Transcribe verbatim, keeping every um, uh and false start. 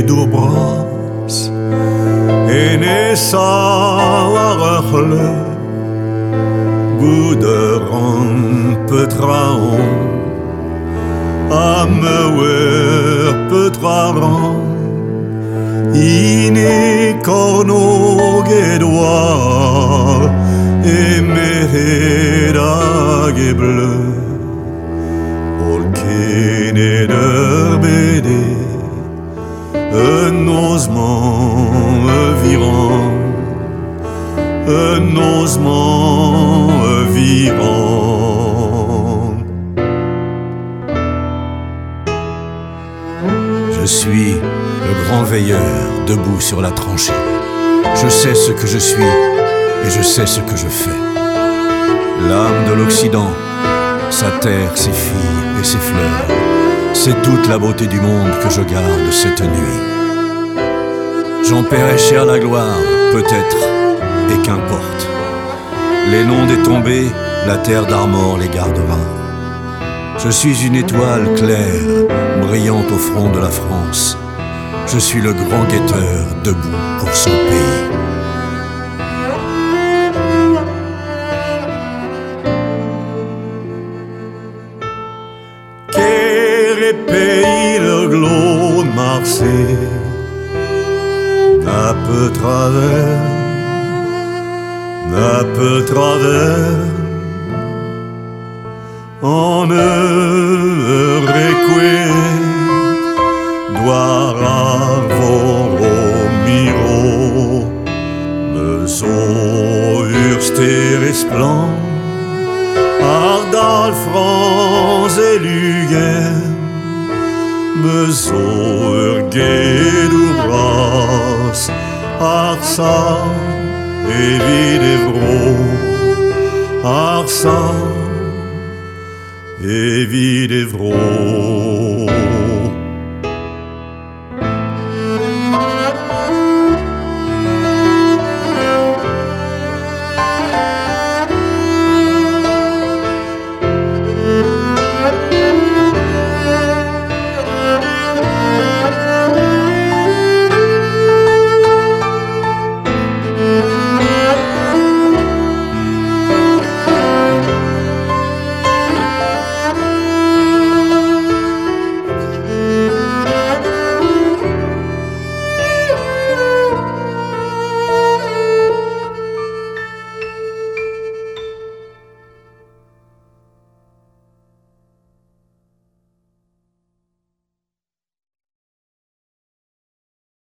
doorbras en esarachle goederan petraon amewer petraran ine cornog Edouard et mehedag et bleu olken eder bede un osement virant un osement virant. Je suis le grand veilleur debout sur la tranchée. Je sais ce que je suis et je sais ce que je fais. L'âme de l'Occident, sa terre, ses filles et ses fleurs, c'est toute la beauté du monde que je garde cette nuit. J'en paierai cher la gloire, peut-être, et qu'importe. Les noms des tombés, la terre d'Armor les gardera. Je suis une étoile claire, brillante au front de la France. Je suis le grand guetteur debout pour son pays. Quel pays le glos de Marseille, n'a peu travers, n'a peu travers, en heure requiet, doit avoir au miro, me so urster esplan, ardal France et Luguen, me so urgedubras, arsa et videvro, arsa et videvro.